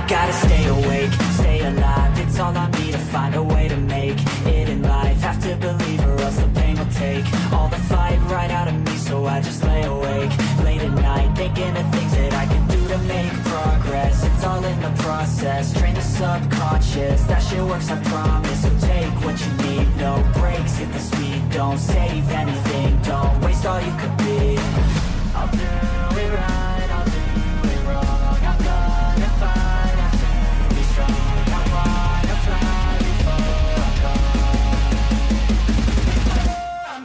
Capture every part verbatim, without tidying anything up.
Gotta stay awake, stay alive, it's all on me to find a way to make it in life. Have to believe or else the pain will take all the fight right out of me, so I just lay awake late at night, thinking of things that I can do to make progress. It's all in the process, train the subconscious, that shit works, I promise. So take what you need, no breaks, hit the speed, don't save anything, don't waste all you could be. I'll do it right, I'll do it wrong, I'm gonna fight, I'm gonna be strong, I wanna fly before I go. I'm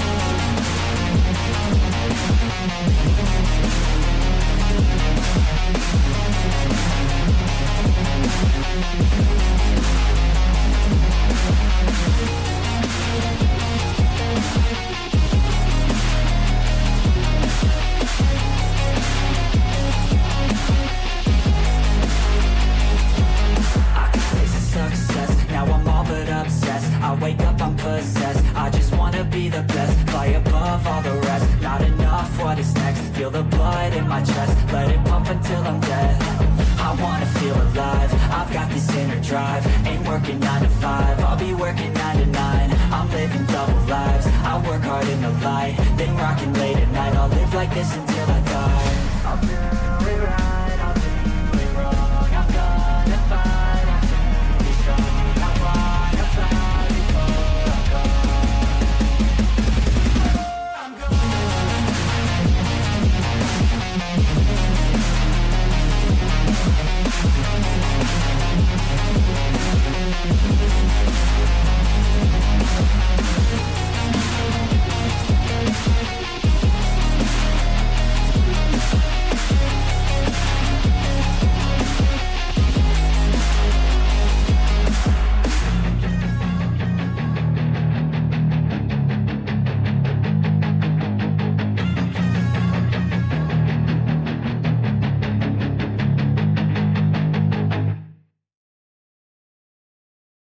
wake up, I'm possessed, I just wanna be the best, fly above all the rest, not enough, what is next, feel the blood in my chest, let it pump until I'm dead, I wanna feel alive, I've got this inner drive, ain't working nine to five, I'll be working nine to nine, I'm living double lives, I work hard in the light, then rocking late at night, I'll live like this until I die.